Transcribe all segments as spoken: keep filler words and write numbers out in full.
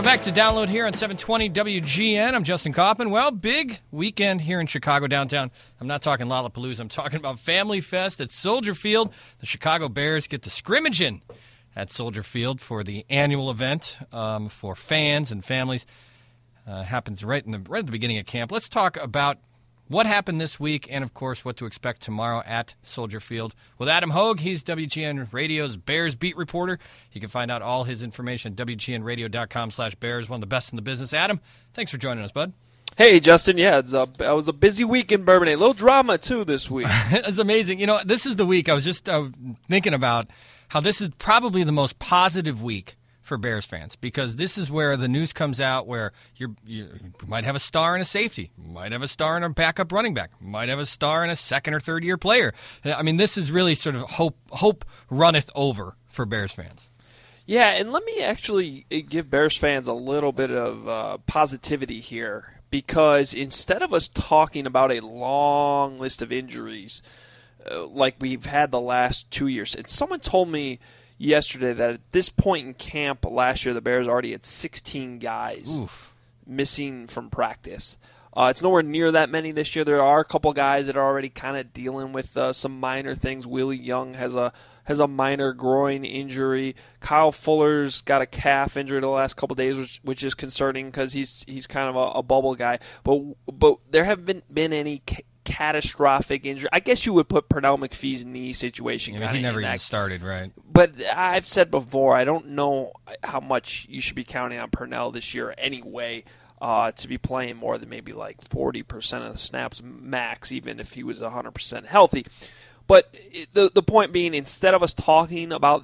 back to Download here on seven twenty W G N. I'm Justin Kaufman. Well, big weekend here in Chicago downtown. I'm not talking Lollapalooza. I'm talking about Family Fest at Soldier Field. The Chicago Bears get to scrimmaging at Soldier Field for the annual event um, for fans and families. Uh, happens right in the right at the beginning of camp. Let's talk about what happened this week and, of course, what to expect tomorrow at Soldier Field with Adam Hogue. He's W G N Radio's Bears beat reporter. You can find out all his information at W G N radio dot com slash Bears, one of the best in the business. Adam, thanks for joining us, bud. Hey, Justin. Yeah, it's a, it was a busy week in Bourbonnais. A little drama, too, this week. It's amazing. You know, this is the week I was just uh, thinking about how this is probably the most positive week for Bears fans, because this is where the news comes out where you're, you might have a star and a safety, might have a star and a backup running back, might have a star and a second or third year player. I mean, this is really sort of hope hope runneth over for Bears fans. Yeah, and let me actually give Bears fans a little bit of uh, positivity here, because instead of us talking about a long list of injuries uh, like we've had the last two years, and someone told me yesterday that at this point in camp last year, the Bears already had sixteen guys Oof. missing from practice. Uh, it's nowhere near that many this year. There are a couple guys that are already kind of dealing with uh, some minor things. Willie Young has a has a minor groin injury. Kyle Fuller's got a calf injury the last couple of days, which which is concerning because he's he's kind of a, a bubble guy. But but there haven't been any ca- catastrophic injury. I guess you would put Pernell McPhee's knee situation. Yeah, he never even started, right? But I've said before, I don't know how much you should be counting on Pernell this year anyway uh, to be playing more than maybe like forty percent of the snaps max, even if he was one hundred percent healthy. But the the point being, instead of us talking about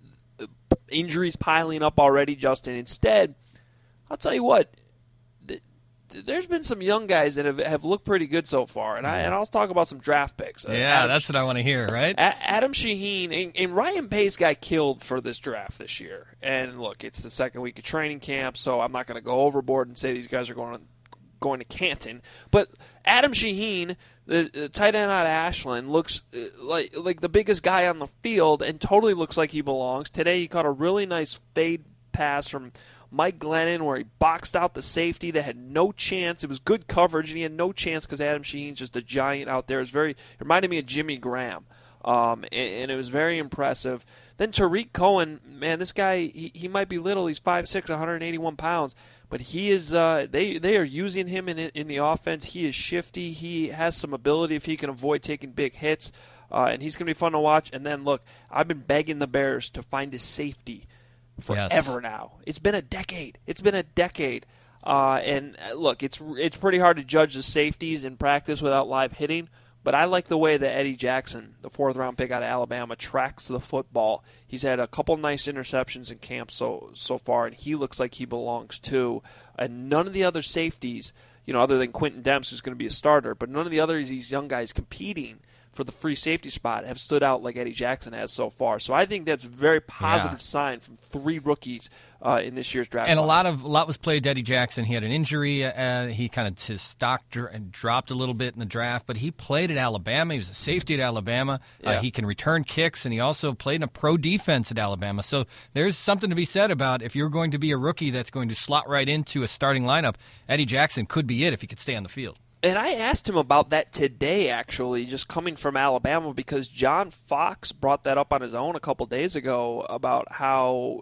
injuries piling up already, Justin, instead, I'll tell you what, there's been some young guys that have, have looked pretty good so far, and I and I'll talk about some draft picks. Yeah, Adam, that's what I want to hear, right? Adam Shaheen and, and Ryan Pace got killed for this draft this year. And look, it's the second week of training camp, so I'm not going to go overboard and say these guys are going to, going to Canton. But Adam Shaheen, the, the tight end out of Ashland, looks like like the biggest guy on the field and totally looks like he belongs. Today he caught a really nice fade pass from Mike Glennon, where he boxed out the safety that had no chance. It was good coverage, and he had no chance because Adam Shaheen's just a giant out there. It was very it reminded me of Jimmy Graham, um, and, and it was very impressive. Then Tariq Cohen, man, this guy he, he might be little. He's five six, one hundred eighty-one pounds, but he is. Uh, they they are using him in in the offense. He is shifty. He has some ability if he can avoid taking big hits, uh, and he's going to be fun to watch. And then look, I've been begging the Bears to find a safety forever yes. now. It's been a decade. It's been a decade. Uh, and look, it's it's pretty hard to judge the safeties in practice without live hitting, but I like the way that Eddie Jackson, the fourth round pick out of Alabama, tracks the football. He's had a couple nice interceptions in camp so so far, and he looks like he belongs too. And none of the other safeties, you know, other than Quentin Demps, who's going to be a starter, but none of the other these young guys competing for the free safety spot have stood out like Eddie Jackson has so far. So I think that's a very positive yeah. sign from three rookies uh, in this year's draft. And class. a lot of a lot was played to Eddie Jackson. He had an injury. Uh, he kind of his stock dr- dropped a little bit in the draft, but he played at Alabama. He was a safety at Alabama. Yeah. Uh, he can return kicks, and he also played in a pro defense at Alabama. So there's something to be said about if you're going to be a rookie that's going to slot right into a starting lineup, Eddie Jackson could be it if he could stay on the field. And I asked him about that today, actually, just coming from Alabama, because John Fox brought that up on his own a couple days ago about how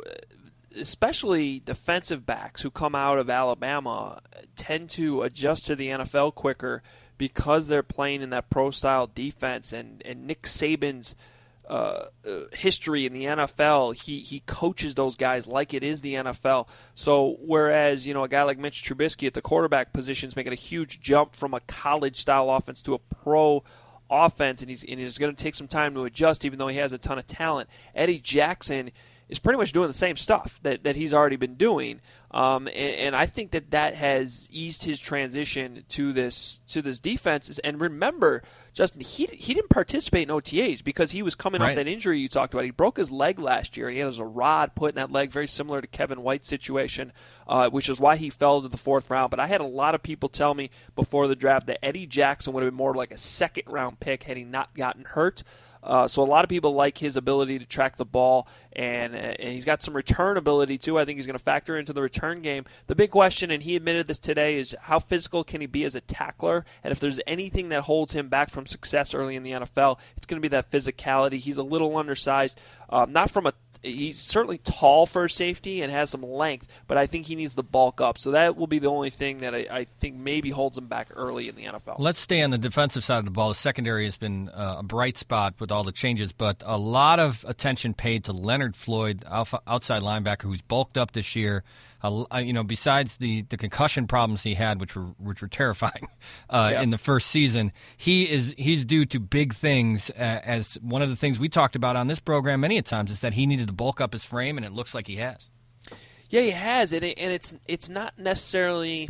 especially defensive backs who come out of Alabama tend to adjust to the N F L quicker because they're playing in that pro-style defense. And, and Nick Saban's Uh, uh, history in the N F L, he he coaches those guys like it is the N F L. So whereas, you know, a guy like Mitch Trubisky at the quarterback position is making a huge jump from a college-style offense to a pro offense, and he's, and he's going to take some time to adjust even though he has a ton of talent, Eddie Jackson is pretty much doing the same stuff that, that he's already been doing. Um, and, and I think that that has eased his transition to this to this defense. And remember, Justin, he he didn't participate in O T As because he was coming right. off that injury you talked about. He broke his leg last year, and he had a rod put in that leg, very similar to Kevin White's situation, uh, which is why he fell to the fourth round. But I had a lot of people tell me before the draft that Eddie Jackson would have been more like a second-round pick had he not gotten hurt. Uh, so a lot of people like his ability to track the ball, and, uh, and he's got some return ability too. I think he's going to factor into the return game. The big question, and he admitted this today, is how physical can he be as a tackler? And if there's anything that holds him back from success early in the N F L, it's going to be that physicality. He's a little undersized, um, not from a He's certainly tall for a safety and has some length, but I think he needs to bulk up. So that will be the only thing that I, I think maybe holds him back early in the N F L. Let's stay on the defensive side of the ball. The secondary has been uh, a bright spot with all the changes, but a lot of attention paid to Leonard Floyd, alpha, outside linebacker, who's bulked up this year. Uh, you know, besides the, the concussion problems he had, which were which were terrifying uh, yeah. in the first season, he is he's due to big things. Uh, as one of the things we talked about on this program many a times is that he needed to bulk up his frame, and it looks like he has. Yeah, he has, and it, and it's it's not necessarily.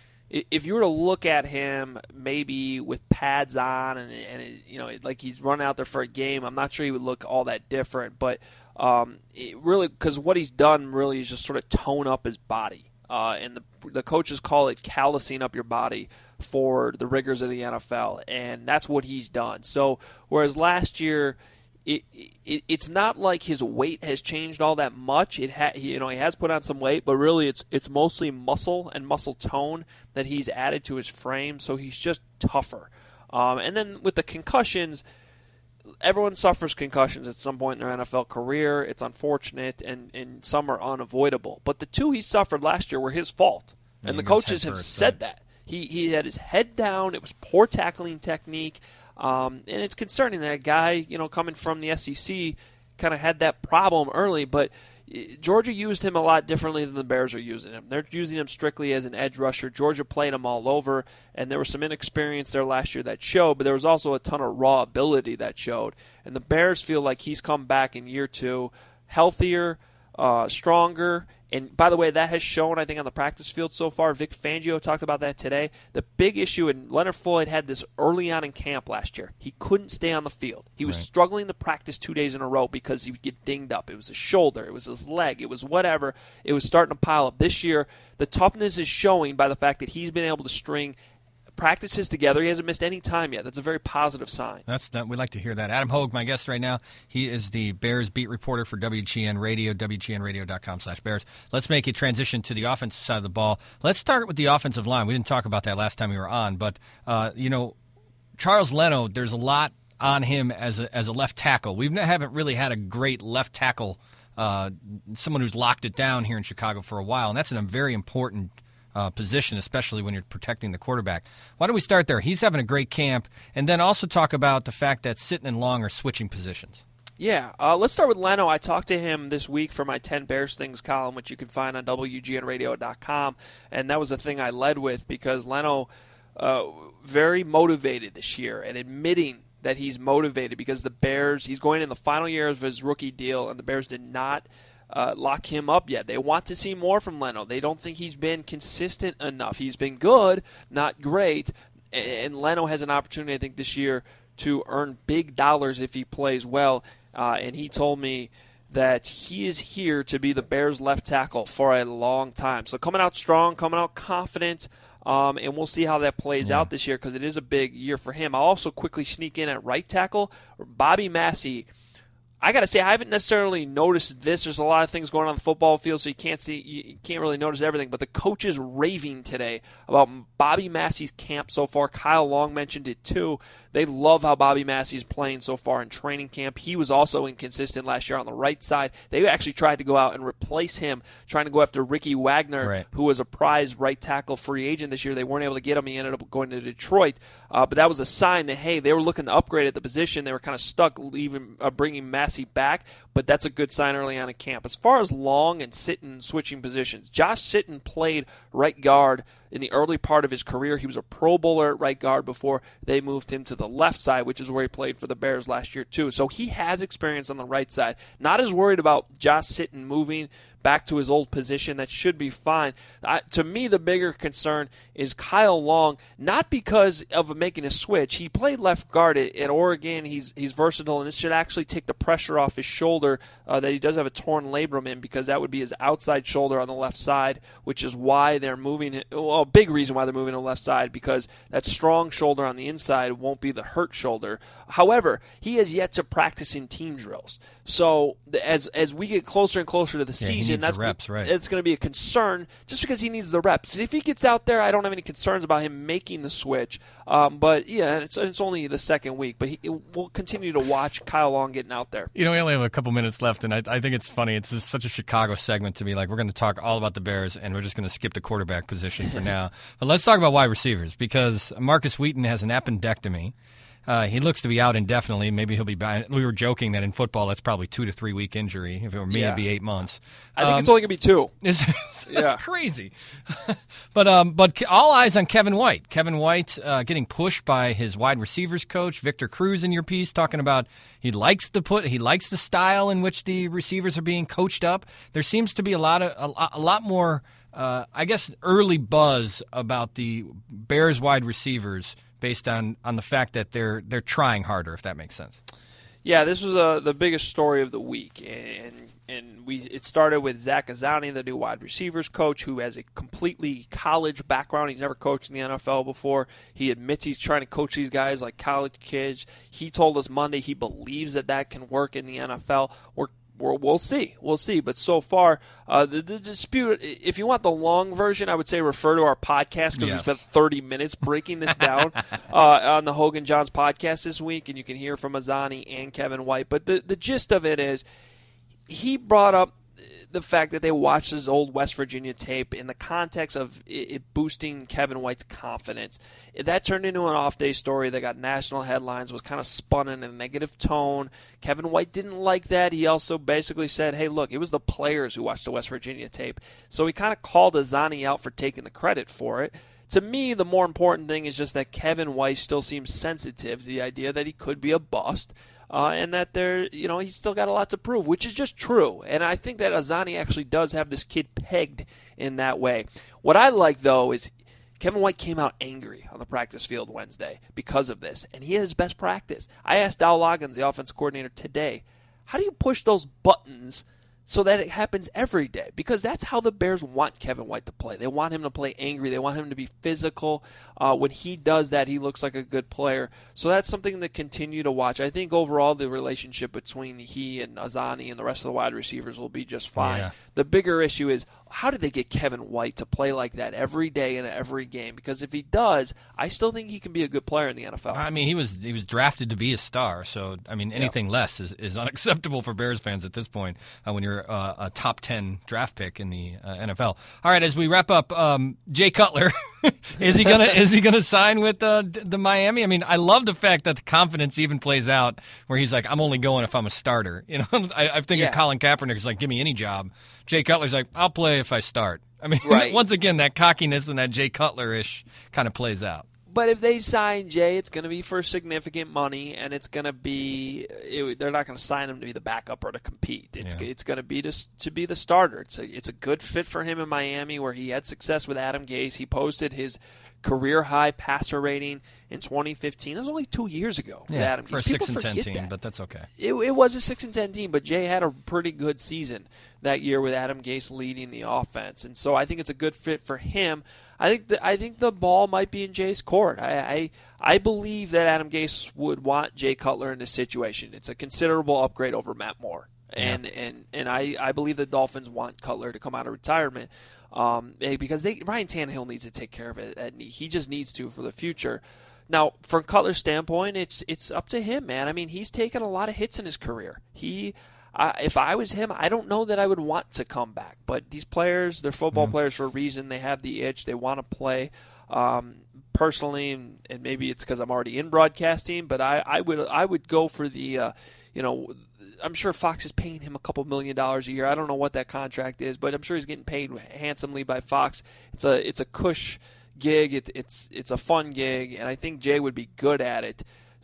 If you were to look at him maybe with pads on and, and it, you know, like he's run out there for a game, I'm not sure he would look all that different. But um, it really, because what he's done really is just sort of tone up his body. Uh, and the, the coaches call it callousing up your body for the rigors of the N F L. And that's what he's done. So whereas last year, It, it it's not like his weight has changed all that much. It ha, you know he has put on some weight, but really it's it's mostly muscle and muscle tone that he's added to his frame. So he's just tougher. Um, and then with the concussions, everyone suffers concussions at some point in their N F L career. It's unfortunate, and, and some are unavoidable. But the two he suffered last year were his fault, and yeah, the coaches have first, said right? that he he had his head down. It was poor tackling technique. Um, and it's concerning that a guy, you know, coming from the S E C kind of had that problem early, but Georgia used him a lot differently than the Bears are using him. They're using him strictly as an edge rusher. Georgia played him all over, and there was some inexperience there last year that showed, but there was also a ton of raw ability that showed. And the Bears feel like he's come back in year two healthier, uh, stronger. And, by the way, that has shown, I think, on the practice field so far. Vic Fangio talked about that today. The big issue, and Leonard Floyd had this early on in camp last year. He couldn't stay on the field. He was right. struggling to practice two days in a row because he would get dinged up. It was his shoulder. It was his leg. It was whatever. It was starting to pile up. This year, the toughness is showing by the fact that he's been able to string practices together. He hasn't missed any time yet. That's a very positive sign. That's that. We'd like to hear that. Adam Hogue, my guest right now. He is the Bears beat reporter for W G N Radio, W G N radio dot com slash Bears. Let's make a transition to the offensive side of the ball. Let's start with the offensive line. We didn't talk about that last time we were on, but, uh, you know, Charles Leno, there's a lot on him as a, as a left tackle. We haven't really had a great left tackle, uh, someone who's locked it down here in Chicago for a while, and that's a very important Uh, position, especially when you're protecting the quarterback. Why don't we start there? He's having a great camp, and then also talk about the fact that Sitton and Long are switching positions. Yeah, uh, let's start with Leno. I talked to him this week for my ten Bears Things column, which you can find on W G N radio dot com, and that was the thing I led with because Leno, uh, very motivated this year and admitting that he's motivated because the Bears, he's going in the final year of his rookie deal, and the Bears did not Uh, lock him up yet. They want to see more from Leno. They don't think he's been consistent enough. He's been good, not great, and Leno has an opportunity, I think, this year to earn big dollars if he plays well, uh, and he told me that he is here to be the Bears left tackle for a long time. So coming out strong, coming out confident, um, and we'll see how that plays yeah. out this year because it is a big year for him. I'll also quickly sneak in at right tackle. Bobby Massey, I got to say, I haven't necessarily noticed this. There's a lot of things going on the football field, so you can't see, you can't really notice everything. But the coach is raving today about Bobby Massey's camp so far. Kyle Long mentioned it too. They love how Bobby Massey's playing so far in training camp. He was also inconsistent last year on the right side. They actually tried to go out and replace him, trying to go after Ricky Wagner, right. who was a prize right tackle free agent this year. They weren't able to get him. He ended up going to Detroit. Uh, but that was a sign that, hey, they were looking to upgrade at the position. They were kind of stuck leaving, uh, bringing Massey back, but that's a good sign early on in camp. As far as Long and Sitton switching positions, Josh Sitton played right guard in the early part of his career. He was a Pro Bowler at right guard before they moved him to the left side, which is where he played for the Bears last year too. So he has experience on the right side. Not as worried about Josh Sitton moving back to his old position. That should be fine. Uh, to me, the bigger concern is Kyle Long, not because of making a switch. He played left guard at, at Oregon. He's he's versatile, and this should actually take the pressure off his shoulder uh, that he does have a torn labrum in, because that would be his outside shoulder on the left side, which is why they're moving him. Well, well, a big reason why they're moving to the left side, because that strong shoulder on the inside won't be the hurt shoulder. However, he has yet to practice in team drills. So as as we get closer and closer to the yeah, season, that's the reps, right. it's going to be a concern just because he needs the reps. If he gets out there, I don't have any concerns about him making the switch. Um, but, yeah, it's, it's only the second week. But he, we'll continue to watch Kyle Long getting out there. You know, we only have a couple minutes left, and I, I think it's funny. It's just such a Chicago segment to be like, we're going to talk all about the Bears, and we're just going to skip the quarterback position for now. But let's talk about wide receivers, because Marcus Wheaton has an appendectomy. Uh, he looks to be out indefinitely. Maybe he'll be back. We were joking that in football that's probably two to three week injury. If it were me, yeah. it'd be eight months. I think um, it's only going to be two. Is, that's yeah. crazy. but um, but all eyes on Kevin White. Kevin White uh, getting pushed by his wide receivers coach, Victor Cruz, in your piece, talking about he likes the put he likes the style in which the receivers are being coached up. There seems to be a lot of a, a lot more, uh, I guess, early buzz about the Bears wide receivers, based on, on the fact that they're they're trying harder, if that makes sense. Yeah, this was uh, the biggest story of the week, and and we it started with Zach Azzanni, the new wide receivers coach, who has a completely college background. He's never coached in the N F L before. He admits he's trying to coach these guys like college kids. He told us Monday he believes that that can work in the N F L. We're We'll, we'll see. We'll see. But so far, uh, the, the dispute, if you want the long version, I would say refer to our podcast, because yes. we spent thirty minutes breaking this down uh, on the Hogan Johns podcast this week, and you can hear from Azzanni and Kevin White. But the, the gist of it is he brought up the fact that they watched his old West Virginia tape in the context of it, it boosting Kevin White's confidence. That turned into an off-day story that got national headlines, was kind of spun in a negative tone. Kevin White didn't like that. He also basically said, hey, look, it was the players who watched the West Virginia tape. So he kind of called Azzanni out for taking the credit for it. To me, the more important thing is just that Kevin White still seems sensitive to the idea that he could be a bust. Uh, and that they're, you know, he's still got a lot to prove, which is just true. And I think that Azzanni actually does have this kid pegged in that way. What I like, though, is Kevin White came out angry on the practice field Wednesday because of this, and he had his best practice. I asked Dow Loggins, the offense coordinator, today, how do you push those buttons so that it happens every day? Because that's how the Bears want Kevin White to play. They want him to play angry. They want him to be physical. Uh, when he does that, he looks like a good player. So that's something to continue to watch. I think overall the relationship between he and Azzanni and the rest of the wide receivers will be just fine. Yeah. The bigger issue is, how did they get Kevin White to play like that every day in every game? Because if he does, I still think he can be a good player in the N F L. I mean, he was he was drafted to be a star, so I mean, anything yeah. less is, is unacceptable for Bears fans at this point uh, when you're uh, a top ten draft pick in the uh, N F L. All right, as we wrap up, um, Jay Cutler, is he gonna is he gonna sign with uh, the Miami? I mean, I love the fact that the confidence even plays out where he's like, I'm only going if I'm a starter. You know, I, I think yeah. of Colin Kaepernick is like, give me any job. Jay Cutler's like, I'll play if I start. I mean, right. once again, that cockiness and that Jay Cutler-ish kind of plays out. But if they sign Jay, it's going to be for significant money, and it's going to be it, they're not going to sign him to be the backup or to compete. It's yeah. it's going to be to to be the starter. It's a it's a good fit for him in Miami, where he had success with Adam Gase. He posted his career high passer rating in twenty fifteen. That was only two years ago. Yeah, with Adam for Gase. a six People and ten forget team, that. but that's okay. It, it was a six and ten team, but Jay had a pretty good season that year with Adam Gase leading the offense, and so I think it's a good fit for him. I think the, I think the ball might be in Jay's court. I, I I believe that Adam Gase would want Jay Cutler in this situation. It's a considerable upgrade over Matt Moore, and yeah. and, and I, I believe the Dolphins want Cutler to come out of retirement um, because they Ryan Tannehill needs to take care of it. He just needs to for the future. Now, from Cutler's standpoint, it's it's up to him, man. I mean, he's taken a lot of hits in his career. He. Uh, if I was him, I don't know that I would want to come back. But these players, they're football mm-hmm. players for a reason. They have the itch. They want to play. Um, personally, and, and maybe it's because I'm already in broadcasting, but I, I would I would go for the, uh, you know, I'm sure Fox is paying him a couple million dollars a year. I don't know what that contract is, but I'm sure he's getting paid handsomely by Fox. It's a it's a cush gig. It, it's it's a fun gig, and I think Jay would be good at it.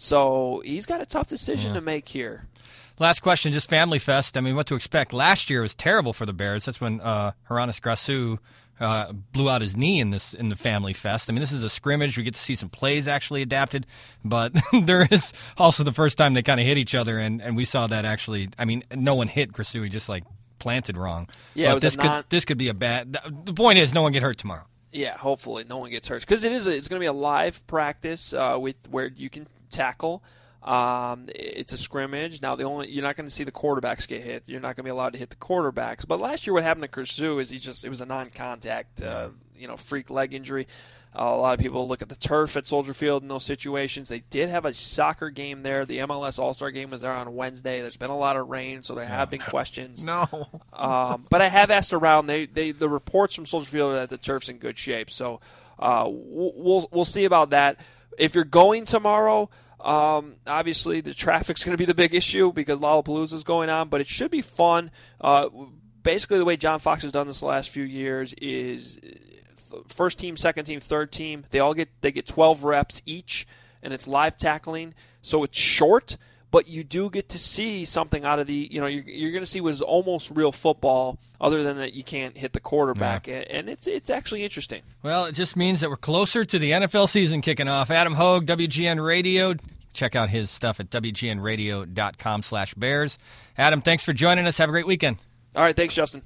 So he's got a tough decision yeah. to make here. Last question, just Family Fest. I mean, what to expect? Last year was terrible for the Bears. That's when uh, Haranis Grasu uh, blew out his knee in this in the Family Fest. I mean, this is a scrimmage. We get to see some plays actually adapted, but there is also the first time they kind of hit each other, and, and we saw that actually. I mean, no one hit Grasu. He just like planted wrong. Yeah, but it was this a could non- this could be a bad. The point is, no one get hurt tomorrow. Yeah, hopefully no one gets hurt because it is a, it's going to be a live practice uh, with where you can tackle. Um, it's a scrimmage. Now the only you're not going to see the quarterbacks get hit. You're not going to be allowed to hit the quarterbacks. But last year, what happened to Kersu is he just it was a non-contact, uh, you know, freak leg injury. Uh, a lot of people look at the turf at Soldier Field in those situations. They did have a soccer game there. The M L S All-Star game was there on Wednesday. There's been a lot of rain, so there have been questions. No. um, but I have asked around. They, they the reports from Soldier Field are that the turf's in good shape. So uh, we'll we'll see about that. If you're going tomorrow, um, obviously the traffic's going to be the big issue because Lollapalooza is going on. But it should be fun. Uh, basically, the way John Fox has done this the last few years is first team, second team, third team, they all get they get twelve reps each, and it's live tackling, so it's short, but you do get to see something out of the, you know, you're, you're going to see what is almost real football, other than that you can't hit the quarterback, yeah. and, and it's it's actually interesting. Well, it just means that we're closer to the N F L season kicking off. Adam Hogue, W G N Radio. Check out his stuff at W G N radio dot com slash bears. Adam, thanks for joining us. Have a great weekend. All right, thanks, Justin.